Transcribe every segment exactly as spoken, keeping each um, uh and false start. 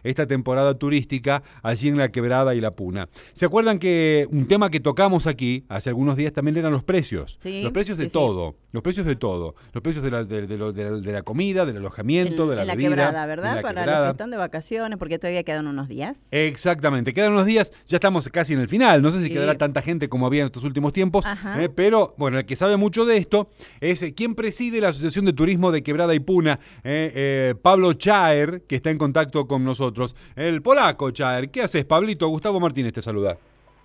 esta temporada turística allí en La Quebrada y La Puna. ¿Se acuerdan que un tema que tocamos aquí hace algunos días también eran los precios? Sí, los precios de sí, todo, sí. los precios de todo, los precios de la, de, de, lo, de, la, de la comida, del alojamiento, El, de la en la bebida. Quebrada, ¿verdad? La Para quebrada. los que están de vacaciones, porque todavía quedan unos días. Exactamente, quedan unos días, ya estamos casi en el final, no sé si Sí. quedará tanta gente como había en estos últimos tiempos, Ajá. eh, pero bueno, el que sabe mucho de esto es eh, quien preside la Asociación de Turismo de Quebrada y Puna, eh, eh, Pablo Chaer, que está en contacto con nosotros. El polaco Chaer, ¿qué haces, Pablito? Gustavo Martínez te saluda.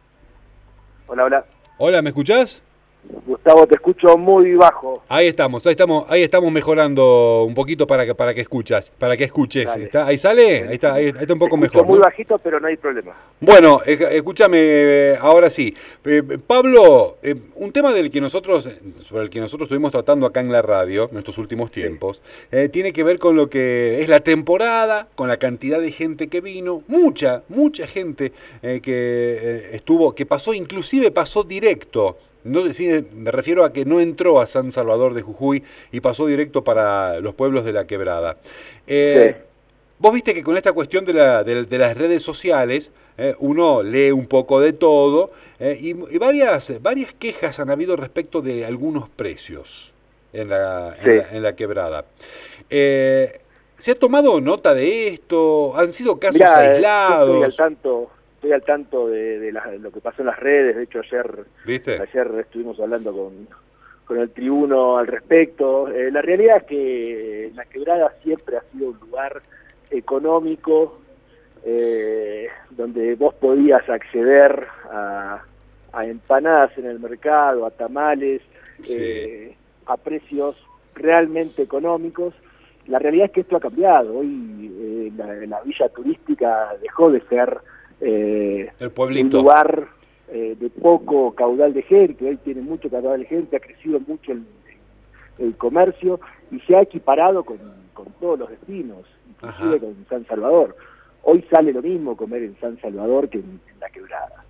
Hola, hola. Hola, ¿me escuchás? Gustavo, te escucho muy bajo. Ahí estamos, ahí estamos, ahí estamos mejorando un poquito para que para que escuchas, para que escuches. ¿Está? ¿Ahí sale? Ahí está, ahí, ahí está un poco te mejor, muy ¿no? bajito, pero no hay problema. Bueno, escúchame, ahora sí. Eh, Pablo, eh, un tema del que nosotros, sobre el que nosotros estuvimos tratando acá en la radio en estos últimos tiempos, eh, tiene que ver con lo que es la temporada, con la cantidad de gente que vino, mucha, mucha gente eh, que eh, estuvo, que pasó, inclusive pasó directo. No, sí, me refiero a que no entró a San Salvador de Jujuy y pasó directo para los pueblos de La Quebrada. Eh, Sí. Vos viste que con esta cuestión de, la, de, de las redes sociales, eh, uno lee un poco de todo eh, y, y varias, varias quejas han habido respecto de algunos precios en la, Sí. en la, en la Quebrada. Eh, ¿Se ha tomado nota de esto? ¿Han sido casos Mirá, eh, aislados? yo estoy al tanto, estoy al tanto de, de, la- de lo que pasó en las redes. De hecho, ayer, ¿Viste? ayer estuvimos hablando con, con el tribuno al respecto. Eh, la realidad es que La Quebrada siempre ha sido un lugar económico, eh, donde vos podías acceder a, a empanadas en el mercado, a tamales, Sí. eh, a precios realmente económicos. La realidad es que esto ha cambiado. Hoy eh, la, la villa turística dejó de ser eh, El un pueblito. lugar eh, de poco caudal de gente. Hoy tiene mucho caudal de gente, ha crecido mucho el, el comercio y se ha equiparado con, con todos los destinos, inclusive Ajá. con San Salvador. Hoy sale lo mismo comer en San Salvador que en, en La Quebrada.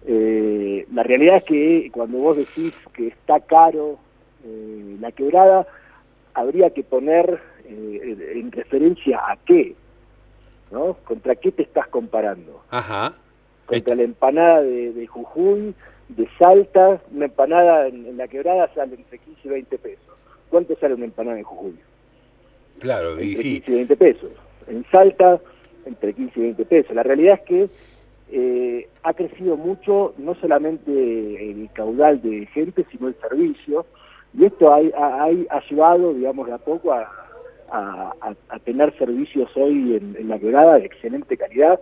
Eh, la realidad es que cuando vos decís que está caro eh, La Quebrada, habría que poner eh, en referencia a qué, ¿no? ¿Contra qué te estás comparando? Ajá. Contra la empanada de, de Jujuy, de Salta. Una empanada en, en La Quebrada sale entre quince y veinte pesos. ¿Cuánto sale una empanada en Jujuy? Claro, y Entre sí. quince y veinte pesos. En Salta, entre quince y veinte pesos. La realidad es que eh, ha crecido mucho, no solamente el caudal de gente, sino el servicio, y esto ha, ha, ha llevado, digamos, de a poco a, a, a, a tener servicios hoy en, en La Quebrada de excelente calidad,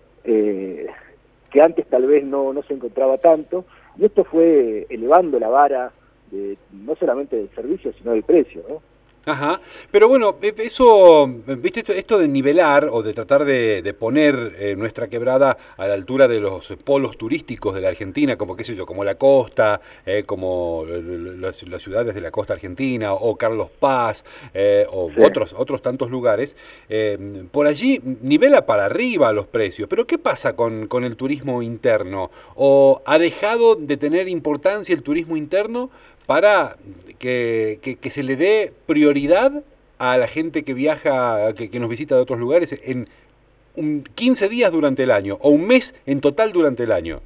eh, que antes tal vez no, no se encontraba tanto, y esto fue elevando la vara de, no solamente del servicio, sino del precio, ¿no? Ajá, pero bueno, eso, viste, esto, esto de nivelar o de tratar de, de poner eh, nuestra Quebrada a la altura de los polos turísticos de la Argentina, como qué sé yo, como la costa, eh, como las, las ciudades de la costa argentina, o Carlos Paz, eh, o Sí. otros, otros tantos lugares, eh, por allí nivela para arriba los precios. Pero ¿qué pasa con, con el turismo interno? ¿O ha dejado de tener importancia el turismo interno para que, que, que se le dé prioridad a la gente que viaja, que, que nos visita de otros lugares en un quince días durante el año o un mes en total durante el año?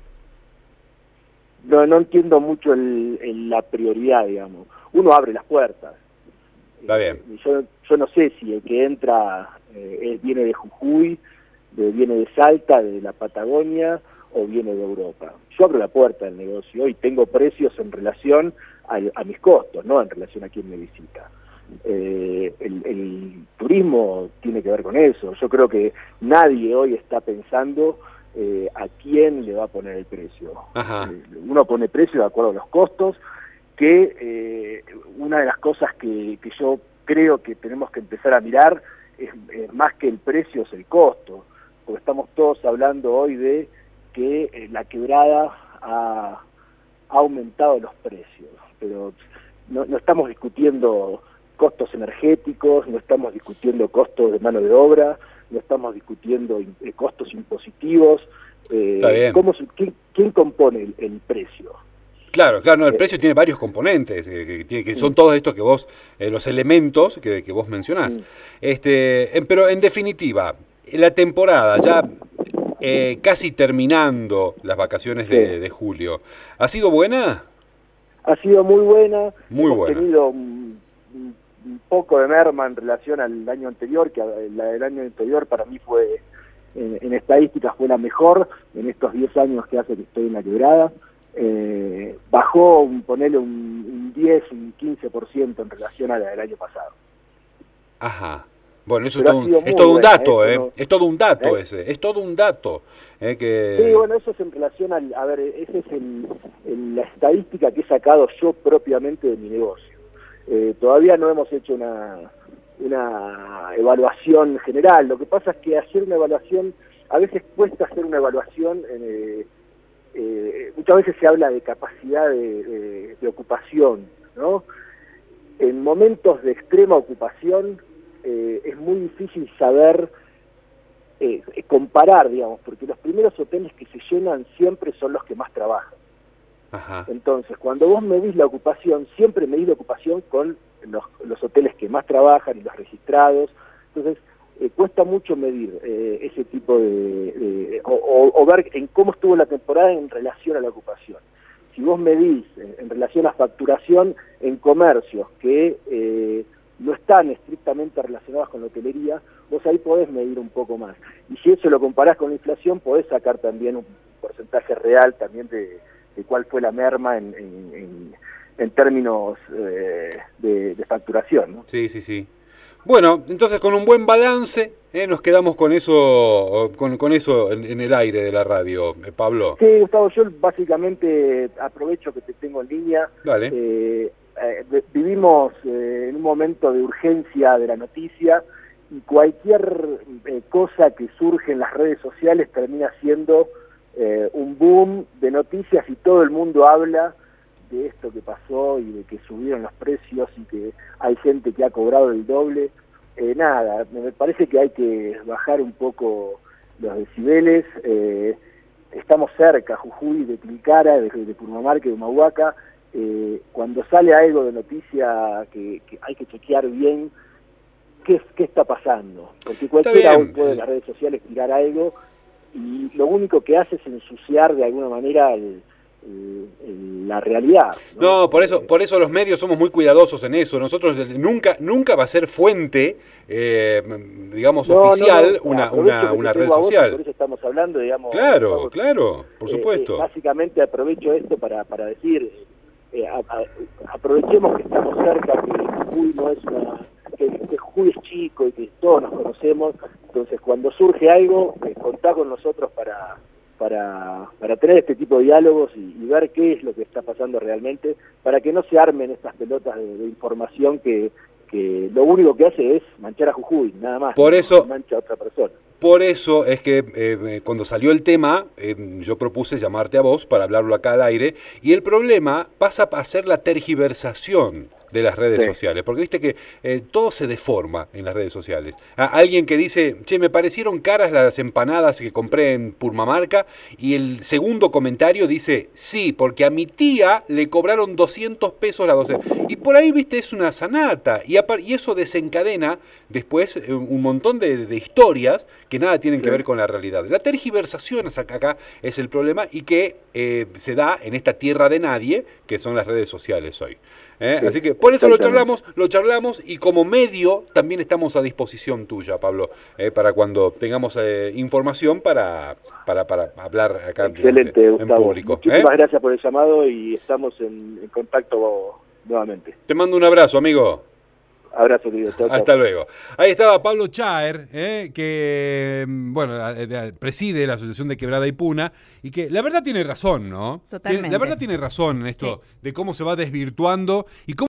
No, no entiendo mucho el, el, la prioridad, digamos. Uno abre las puertas. Está bien. Eh, yo, yo no sé si el que entra eh, viene de Jujuy, de, viene de Salta, de la Patagonia o viene de Europa. Yo abro la puerta del negocio y tengo precios en relación a, a mis costos, no en relación a quién me visita. Eh, el, el turismo tiene que ver con eso. Yo creo que nadie hoy está pensando eh, a quién le va a poner el precio. Ajá. Eh, uno pone precio de acuerdo a los costos, que eh, una de las cosas que, que yo creo que tenemos que empezar a mirar es, es más que el precio, es el costo, porque estamos todos hablando hoy de que eh, La Quebrada ha, ha aumentado los precios, pero no, no estamos discutiendo costos energéticos, no estamos discutiendo costos de mano de obra, no estamos discutiendo eh, costos impositivos. Eh, Está bien. ¿cómo, quién, ¿Quién compone el, el precio? Claro, claro, no, el Eh, precio tiene varios componentes, eh, que, que, que sí. son todos estos que vos, eh, los elementos que, que vos mencionás. Mm. Este, en- pero en definitiva, la temporada, ya eh, casi terminando las vacaciones de, Sí. de julio, ¿ha sido buena? Ha sido muy buena. Muy Hemos buena. tenido un, un- un poco de merma en relación al año anterior, que la del año anterior para mí fue, en, en estadísticas fue la mejor, en estos diez años que hace que estoy en la quebrada. Eh, bajó, un, ponele un, un diez, un quince por ciento en relación a la del año pasado. Ajá. Bueno, eso es Pero todo, ha un, sido es muy todo un buena, dato, eso ¿eh? no- Es todo un dato ¿Eh? ese, es todo un dato. ¿eh? Que... Sí, bueno, eso es en relación al, a ver, esa es el, el- la estadística que he sacado yo propiamente de mi negocio. Eh, todavía no hemos hecho una, una evaluación general. Lo que pasa es que hacer una evaluación, a veces cuesta hacer una evaluación, eh, eh, muchas veces se habla de capacidad de, de- de ocupación, ¿no? En momentos de extrema ocupación eh, es muy difícil saber eh, comparar, digamos, porque los primeros hoteles que se llenan siempre son los que más trabajan. Ajá. Entonces, cuando vos medís la ocupación, siempre medís la ocupación con los, los hoteles que más trabajan y los registrados. Entonces, eh, cuesta mucho medir eh, ese tipo de... de o, o, o ver en cómo estuvo la temporada en relación a la ocupación. Si vos medís en, en relación a facturación en comercios que eh, no están estrictamente relacionados con la hotelería, vos ahí podés medir un poco más. Y si eso lo comparás con la inflación, podés sacar también un porcentaje real también de, de cuál fue la merma en, en, en, en términos eh, de, de facturación, ¿no? Sí, sí, sí. Bueno, entonces con un buen balance eh, nos quedamos con eso, con, con eso en, en el aire de la radio, eh, Pablo. Sí, Gustavo, yo básicamente aprovecho que te tengo en línea. Dale. Eh, eh, vivimos eh, en un momento de urgencia de la noticia y cualquier eh, cosa que surge en las redes sociales termina siendo eh, un boom de noticias y todo el mundo habla de esto que pasó y de que subieron los precios y que hay gente que ha cobrado el doble. Eh, nada, me parece que hay que bajar un poco los decibeles. Eh, estamos cerca, Jujuy, de Tilcara, de, de Purmamarca, de Humahuaca. Eh, cuando sale algo de noticia que, que hay que chequear bien qué, qué está pasando, porque cualquiera hoy puede en las redes sociales tirar algo y lo único que hace es ensuciar de alguna manera el El, el, la realidad, ¿no? No, por eso, por eso los medios somos muy cuidadosos en eso. Nosotros nunca, nunca va a ser fuente, eh, digamos, no, oficial, no, no. una, una, una red social. Por eso estamos hablando, digamos. Claro, estamos, claro, por supuesto. Eh, eh, básicamente aprovecho esto para, para decir, eh, a, a, aprovechemos que estamos cerca, que Jujuy no es una, que, que Jujuy es chico y que todos nos conocemos. Entonces, cuando surge algo, eh, contá con nosotros para Para, para tener este tipo de diálogos y, y ver qué es lo que está pasando realmente, para que no se armen estas pelotas de, de información que, que lo único que hace es manchar a Jujuy, nada más. Por no, eso, no mancha a otra persona. Por eso es que eh, cuando salió el tema, eh, yo propuse llamarte a vos para hablarlo acá al aire, y el problema pasa a ser la tergiversación de las redes sí. sociales, porque viste que eh, todo se deforma en las redes sociales. A alguien que dice, che, me parecieron caras las empanadas que compré en Purmamarca, y el segundo comentario dice, sí, porque a mi tía le cobraron doscientos pesos la docena. Y por ahí, viste, es una sanata, y, y eso desencadena después eh, un montón de, de historias que nada tienen sí. que ver con la realidad. La tergiversación acá es el problema, y que eh, se da en esta tierra de nadie, que son las redes sociales hoy. ¿Eh? Sí, así que por eso lo charlamos, lo charlamos y como medio también estamos a disposición tuya, Pablo, eh, para cuando tengamos eh, información para, para, para hablar acá Excelente, en, en público. Muchísimas ¿eh? gracias por el llamado y estamos en, en contacto nuevamente. Te mando un abrazo, amigo. Abrazo, querido. Chau, Hasta chau. luego. Ahí estaba Pablo Chaer, eh, que bueno preside la Asociación de Quebrada y Puna, y que la verdad tiene razón, ¿no? Totalmente. La verdad tiene razón en esto sí. de cómo se va desvirtuando y cómo